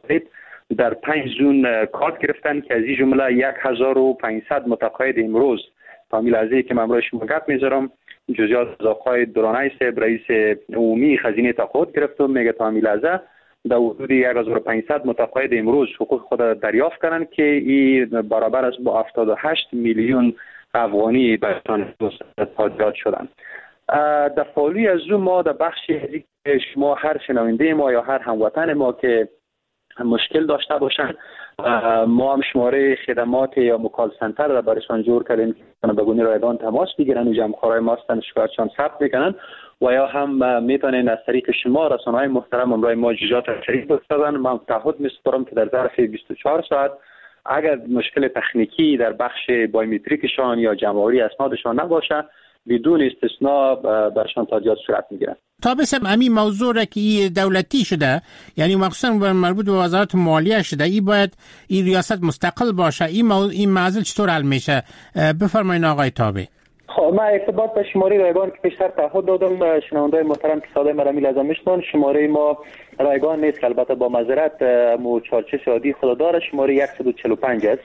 متقاعد در 5 زون کارت گرفتن که از این جمله 1500 متقاعد امروز تا لحظه‌ای که من امروز شما گپ میذارم جزئیات از آقای درانای صاحب رئیس عمومی خزینه تقاعد گرفتم میگه تا لحظه در حدود 1500 متقاعد امروز حقوق خود دریافت کردن که این برابر است با 78 میلیون افغانی برشان تادیات شدن. در فالوی از او ما در بخشی شما هر شنونده ما یا هر هموطن ما که مشکل داشته باشن ما هم شماره خدمات یا مکال سنتر را برایشان جور کردیم که به گونه رایگان تماس بگیرن و جمع‌خوارای ما هستن شکایتشان ثبت میکنن و یا هم میتونن از طریق شما رسانه‌های محترم امروز ما جزئیات شریک بسازن. من تعهد می‌سپارم که در ظرف 24 ساعت اگر مشکل تکنیکی در بخش بایومتریکشان یا جمع‌آوری اسنادشان نباشه بدون استثناء برشان تادیات صورت میگیرن. تا بسم همین موضوع را که دولتی شده یعنی مخصوصا مربوط به وزارت مالیه شده این باید این ریاست مستقل باشه این معضل چطور حل میشه؟ بفرمایید آقای تابع. خب من ارتباط به شماره رایگان که پیشتر تعهد دادم شنوندای محترم که صدای مرا لازم میشنون شماره ما رایگان نیست که البته با معذرت مو چارچه عادی خود داره شماره 145 است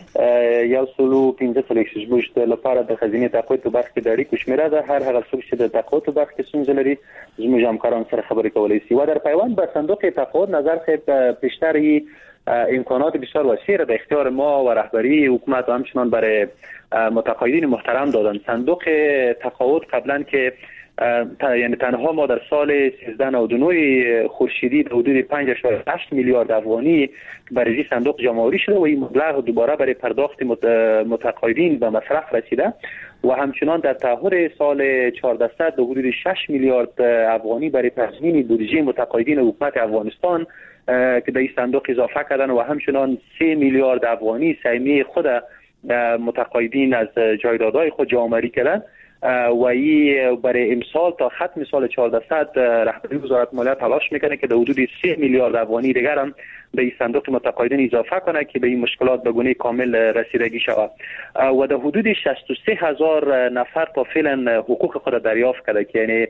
یا سلو 15 سال یکش بوشت لپاره در خزینه تقاعد تو بخش داری کوش میره در هر هغه څوک چې د تقاعد تو بخش کې ستونزې لري زموږ همکاران سره خبرې کولی شي و در پیوند به صندوق تقاعد نظر صاحب پیشتر امکانات بسیار وسیع را در اختیار ما و رهبری حکومت و همچنان برای متقاعدین محترم دادن. صندوق تقاعد قبلا که یعنی تنها ما در سال 1399 خورشیدی به حدود 5.8 میلیارد افغانی برای این صندوق جمع‌آوری شده و این مبلغ دوباره برای پرداخت متقاعدین به مصرف رسیده و همچنان در تعهد سال 1400 به حدود 6 میلیارد افغانی برای تضمین بودجه متقاعدین حکومت افغانستان که در این صندوق اضافه کردن و همچنان 3 میلیارد افغانی سهمیه خود متقاعدین از جایدادهای خود جمع‌آوری کردن و این برای امسال تا ختم سال 1400 رهبری وزارت مالیه تلاش میکنه که در حدود 3 میلیارد افغانی دیگر هم به این صندوق متقاعدین اضافه کنه که به این مشکلات به گونه کامل رسیدگی شود و در حدود 63,000 نفر تا فعلا حقوق خود دریافت کرده که یعنی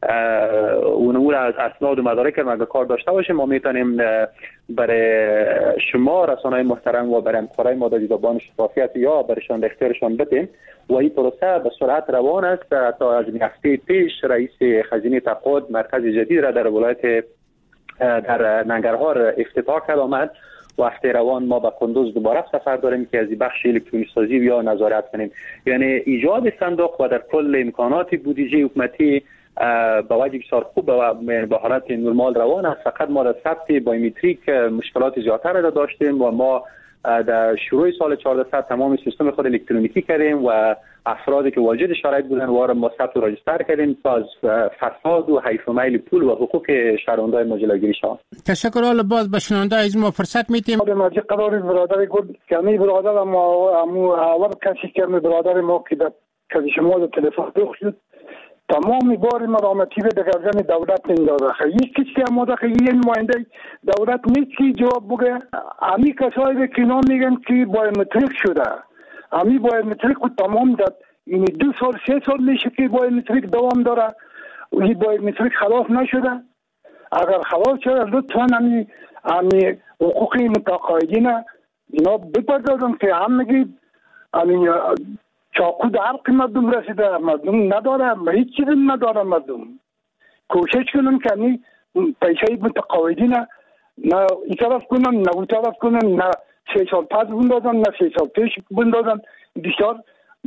اون از اسناد و مدارک ما کار داشته باشیم ما میتونیم برای شما رسانه‌های محترم و برای همکارای ما در زبان شفافیت یا برایشان در اختیارشان بدیم و این پروسه به سرعت روان است. تا از هفته پیش رئیس خزینه تقاعد مرکز جدید را در ولایت در ننگرهار افتتاح کرد آمد و هفته روان ما به کندوز دوباره سفر داریم که از بخش الکترونیک سازی یا نظارت کنیم. یعنی ایجاد صندوق و در کل امکانات بودجه حکومتی با وجه بسیار خوب و به حالت نرمال روان است. فقط ما در ثبت بایومتریک مشکلات زیادتر را داشتیم و ما در شروع سال 1400 تمام سیستم خود الکترونیکی کردیم و افرادی که واجد شرایط بودن و ما ثبت و راجستر کردیم تا از فساد و حیف و میل پول و حقوق شهروندان ما جلوگیری شود. تشکر. حالا باز به شنونده از ما فرصت میدیم. مرجع قرار برادر گفت که می برادر ما اول کسی که می برادر ما که کسی شما در تلفن دخل شد تمام بار مرامتی به گردن دولت اندازه هیچ کسی آماده که یه نماینده دولت نیست که جواب بگه. امی کسایی که اینا میگن که بایومتریک شده امی بایومتریک رو تمام داد این 2 سال 3 سال میشه که بایومتریک دوام داره و این بایومتریک خلاص نشده. اگر خلاص شده لطفا امی حقوق متقاعدین اینا بپردازن که هم میگید امی چاقو در حلق مردم رسیده مردم نداره هیچ چیزی نداره مردم کوشش کنن که امی پیشه متقاعدین نه این طرف کنن نه اون طرف کنن نه 3 سال پس بندازن نه 3 سال پیش بندازن بسیار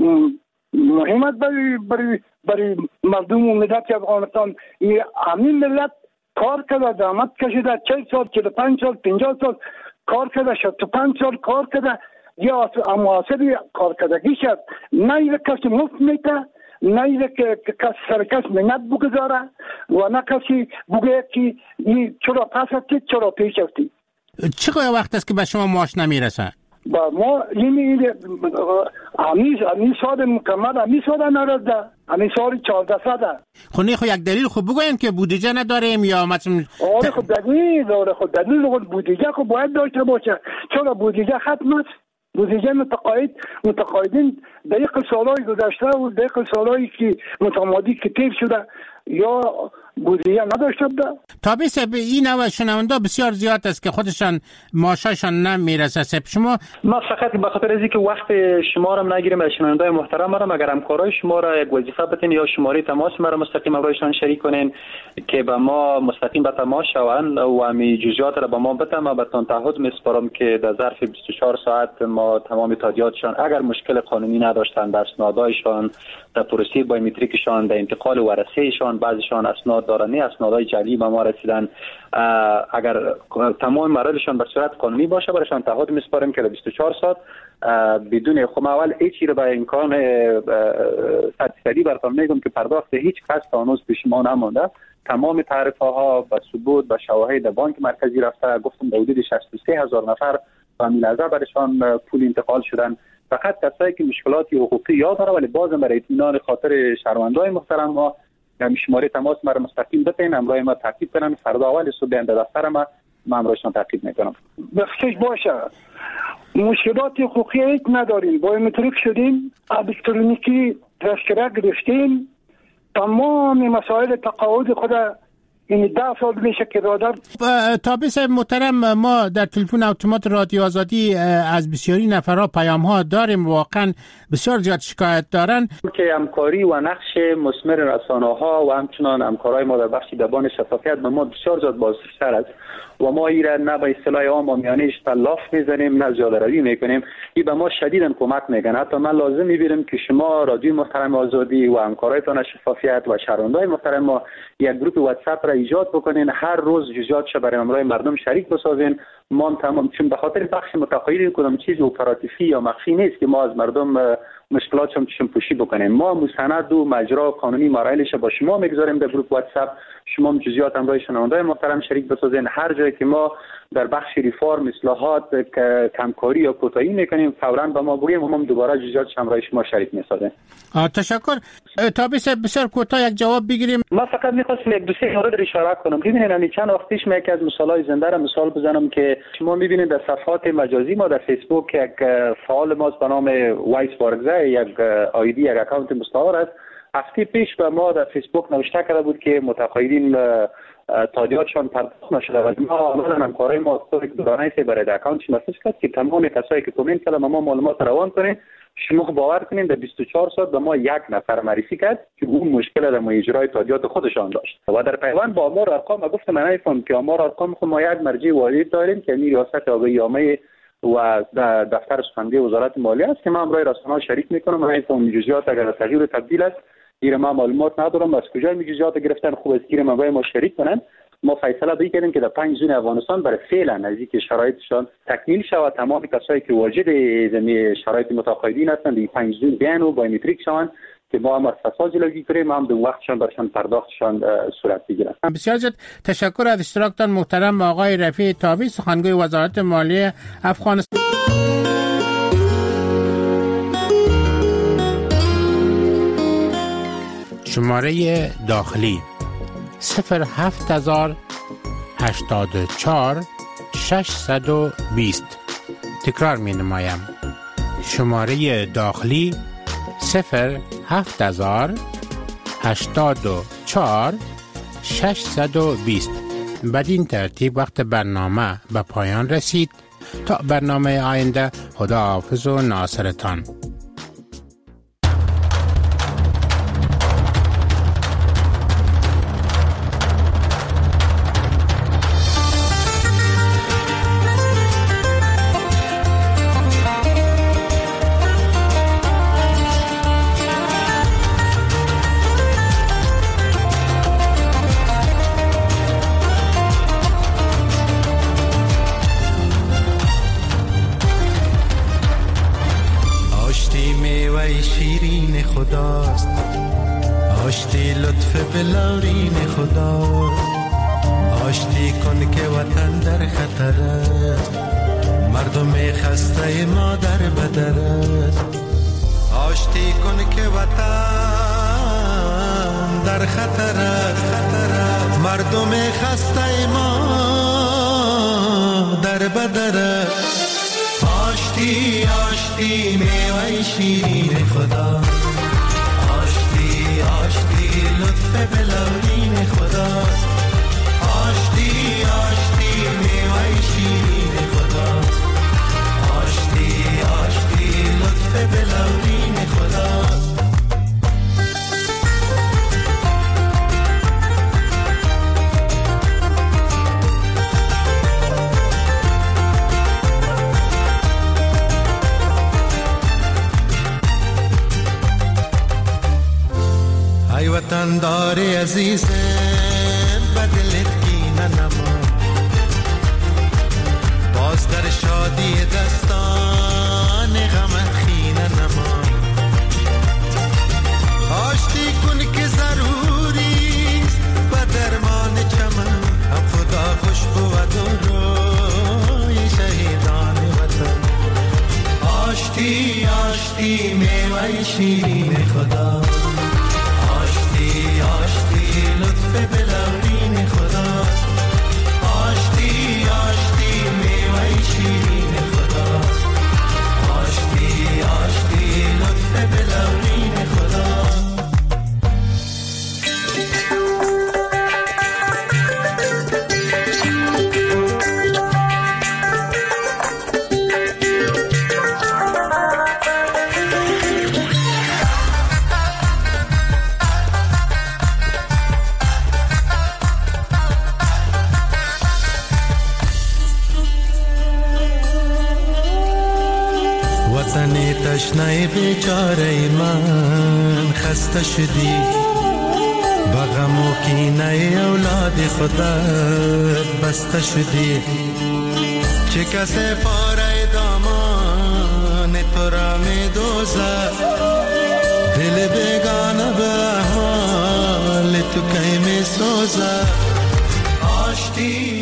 مهمت برای مردم و ملت افغانستان. همین ملت کار کرده زحمت کشیده 40 سال 45 سال 50 سال کار کرده 65 سال کار کرده یا امواسبی کار کردگی شد نه یک کسی مفت میته نه یک کسی سرکس منت بگذاره و نه کسی بگه که چرا پس هستی چرا پیش هستی. چقدر وقت است که به شما معاش نمیرسه؟ با ما همین سال مکمل همین سال نرسده همین سال 1400 خونه خو یک دلیل خوب بگوین که بودجه نداریم یا مثلا آره خب دلیل بودجه خب باید داشته باشه چرا بودجه ختم است. بودجه متقاعدین دقیق سالهای گذشته و دقیق سالهایی که متمادی که تیر شده یا بودیه نداشته بوده. تابع این نوع شنونده بسیار زیاد است که خودشان معاششان نمیرسه. شما ما فقط به خاطر از اینکه وقت شما را نگیریم از شنونده‌های محترم را، مگر همکارای شما را یک وظیفه بدین یا شماره تماس ما را مستقیم برایشان شریک کنین که به ما مستقیم به تماس شوند و همین جزئیات را به ما بدن. ما بهتون تعهد میسپارم که در ظرف 24 ساعت ما تمام تادیاتشان اگر مشکل قانونی نداشتند در اسنادایشان، در پروسه بایومتریکشان، در انتقال ورثه‌شان، بعضیشان اسناد دارن، اسنادهای جعلی به ما رسیدن، اگر تمام مراحلشان به صورت قانونی باشه برایشان تعهد میسپاریم که در 24 ساعت بدون اول هیچی رو به امکان 100% براتون میگم که پرداخت هیچ کس تا هنوز پیش ما نمونده. تمام تعرفه ها به ثبوت به شواهد بانک مرکزی رفته. گفتم حدود 63000 نفر به میلازه برایشان پول انتقال شدن. فقط کسایی که مشکلات حقوقی یاد داره ولی بازم برای اطمینان خاطر شهروندان محترم ما شماره تماس ما مستقیم بدین، امروز ما تعقیب کنن. فردا اول صبح در دفتر ما امروزشان تعقیب میکنم. بخشش باشه. مشکلات حقوقی هیچ نداریم. بایومتریک شدیم، الکترونیکی تذکره گرفتیم، تمام مسائل تقاعد خود این 10 سال میشه که برادر. تابع محترم، ما در تلفن اتومات رادیو آزادی از بسیاری نفرها پیام ها داریم، واقعا بسیار زیاد شکایت دارن که همکاری و نقش مثمر رسانه ها و همچنان همکارای ما در بخش دبان شفافیت به ما بسیار زیاد بازنشسته است و ما ایران نه به اصطلاح عام میانه تلاف میزنیم نه زیاده روی میکنیم. این به ما شدیداً کمک میکنه. حتی من لازم میبینم که شما رادیو محترم آزادی و همکارایتان شفافیت و شهروندای محترم ما یک گروه واتساپ را ایجاد بکنین، هر روز جزئیاتش برای امروز مردم شریک بسازین. ما تمام چون به خاطر بخش متقاعدین کدام چیز اپراتیفی یا مخفی نیست که ما از مردم مشکلاتشون چشم پوشی بکنیم. ما مستند و مجرا قانونی مراحلش با شما میگذاریم در گروه واتساپ. شما جزئیات امروز شنوندای محترم شریک بسازین. هر جایی که ما در بخش ریفارم اصلاحات کمکاری یا کوتاهی میکنیم فوراً به ما بگیم و ما دوباره جزئیات امروز شما شریک میسازیم. تشکر. تابع بسیار کوتاه یک جواب بگیریم. ما فقط می‌خواستم یک دو سه مورد رو اشاره کنم. ببینید همین چند وقت پیش من یکی از مثالای زنده را مثال بزنم که شما می‌بینید در صفحات مجازی ما در فیسبوک یک فعال ماست به نام وایس بارگزای، یک آیدی، یک اکانت مستعار است. هفته پیش به ما در فیسبوک نوشته کرده بود که متقاعدین تادیاتشان پرداخت نشده و ما عملاً همکارای ما استوری دورانه برای اکانتش مسیج کرد که تمام کسایی که کامنت کردن ما معلومات روان کنیم. شما باور کنین در 24 ساعت به ما یک نفر معرفی کرد که اون مشکل در اجرای تادیات خودشان داشت و در پیوند با آمار ارقام گفتم من نمی‌فهمم که آمار ارقام خود ما یک مرجع واحد داریم که ریاست آبیامه و دفتر سخنگوی وزارت مالیه است که من برای رسانه‌ها شریک میکنم. من این جزئیات اگر تغییر تبدیل است گیر ما معلومات ندارم از کجا می جزئیات گرفتن. خوب است گیر ما شریک کنن. ما فیصله به کردیم که در 5 زون افغانستان برای فعلا نزدیک شرایطشان تکمیل شود. تمام کسایی که واجد زمین شرایط متقاعدین هستند این 5 زون بیان و بایومتریک شوند که ما هم از فساد جلوگیری کنیم، هم دو وقتشان برشان پرداختشان صورت بگیرد. بسیار زیاد تشکر از اشتراکتان محترم آقای رفیع تابع، سخنگوی وزارت مالیه افغانستان. شماره داخلی 07084 620. تکرار می نمایم. شماره داخلی 07084 620. بدین ترتیب وقت برنامه به پایان رسید. تا برنامه آینده، خداحافظ و ناصرتان. آشتی لطف بلارین خدا، آشتی کن که وطن در خطر است، مردم خسته ما در بدر است. آشتی کن که وطن در خطر است، مردم خسته ما در بدر است. آشتی آشتی میوه شیرین خدا، آشتی لطف بلورین خداست، آشتی آشتی میوه شیرین خداست، آشتی آشتی لطف بلورین خداست. ای وطن دار عزیزم بدلت کینه نما، باز در شادی دستان غمت خینه نما، آشتی کن که ضروریست و درمان چمن، هم خدا خوش بود و روی شهیدان وطن، آشتی آشتی میوه شیرین خدا، آشتی لطف بلورین خداست، آشتی آشتی میوه شیرین خداست، آشتی آشتی لطف بلورین خداست. وطن تشنه بیچاره من خسته شدی، با غم و کینه اولاد خودت بسته شدی، چه کسی پاره دامان تو را می دوزد، دل بیگانه به احوال تو کی می سوزد، آشتی